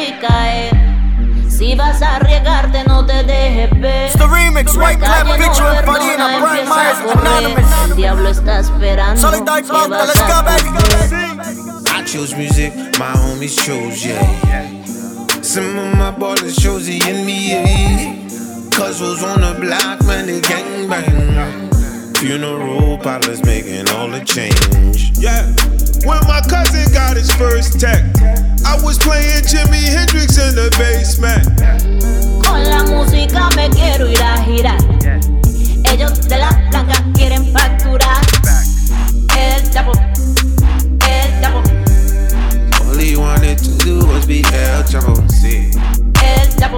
y caer. Si vas a arriesgarte, no te dejes ver. It's the remix, White Clap featuring Farina, Brian Myers, Anonymous. El diablo está esperando. Solid Dice Monster, let's go, baby. I chose music, my homies chose, yeah. Some of my ballers chose the NBA. Cuz was on the block when they gangbang. Funeral parlors making all the change. Yeah. When my cousin got his first tech, I was playing Jimi Hendrix in the basement. Con la música me quiero ir a girar. Ellos de la blanca quieren facturar. El chapo, el chapo. All he wanted to do was be El Chapo. El chapo,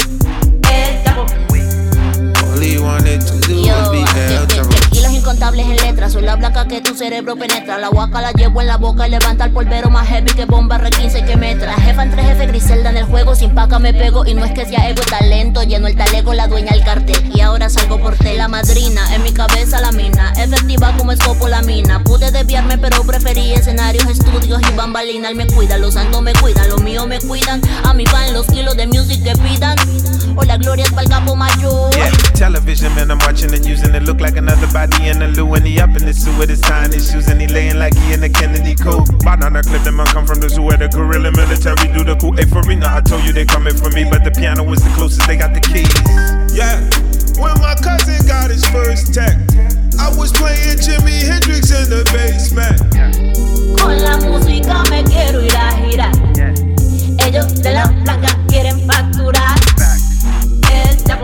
el chapo. All he wanted to do was be El Chapo. Kilos incontables en letras, soy la blanca que tu cerebro penetra. La guaca la llevo en la boca y levanta el polvero más heavy que bomba R15 que metra. Jefa entre jefe, Griselda en el juego, sin paca me pego. Y no es que sea ego, talento, lleno el talego, la dueña del cartel. Y ahora salgo por tela madrina, en mi cabeza la mina, efectiva como escopolamina. Pude desviarme pero preferí escenarios, estudios y bambalinas. Me cuidan, los santos me cuidan, los míos me cuidan. A mi fan los kilos de music que pidan. O la gloria es pa'l capo mayor. Yeah, television man, I'm watching it, using it. Look like another body in the loo. And he up in the suit with his tying his shoes. And he laying like he in the Kennedy coat. Banana clip, them man come from the zoo where the guerrilla military do the cool. Hey, Farina, I told you they coming for me. But the piano was the closest, they got the keys. Yeah, when my cousin got his first tech, I was playing Jimi Hendrix in the basement. Con la música me quiero ir a girar. Ellos de la blanca quieren facturar. El chapo,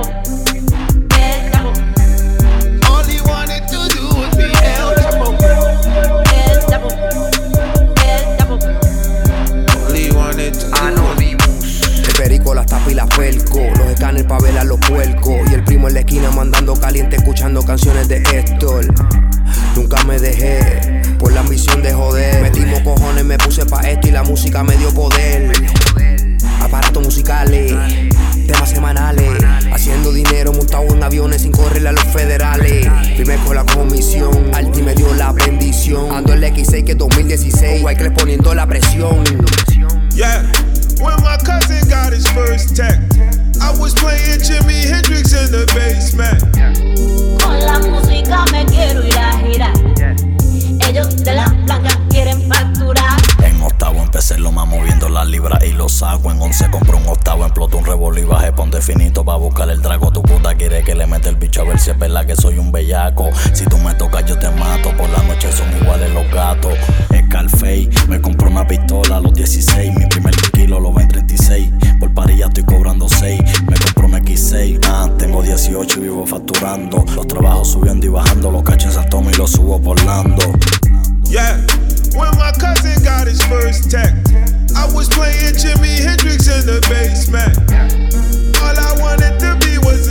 el chapo. All he wanted to do was be El Chapo. El chapo, el chapo. All he wanted to do was be El perico, las tapas y las pelco, los escáneres pa' velar los puercos. Y el primo en la esquina mandando caliente escuchando canciones de Héctor. Nunca me dejé por la ambición de joder. Metimos cojones, me puse pa' esto y la música me dio poder. Aparatos musicales, temas semanales, haciendo dinero montado en aviones sin correrle a los federales. Firmé con la comisión, Alti me dio la bendición. Ando el X6 que es 2016, White Clap poniendo la presión. Yeah, when my cousin got his first tech, I was playing Jimi Hendrix in the basement. Con la música me quiero ir a girar. Ellos de la blanca quieren facturar. En octavo empecé lo más moviendo las libras y lo saco. En 11 compré un octavo, exploto un revólver y bajé ponte finito pa' buscar el drago. Tu puta quiere que le mete el bicho a ver si es verdad que soy un bellaco. Si tú me tocas yo te mato, por la noche son iguales los gatos. Scarface, me compré una pistola a los 16. Mi primer kilo lo ven 36. Por parilla estoy cobrando 6. Me compré un X6, tengo 18 y vivo facturando. Los trabajos subiendo y bajando, los cachos en San Tomé y los subo por Lando. Yeah, when my cousin got his first tech, I was playing Jimi Hendrix in the basement. All I wanted to be was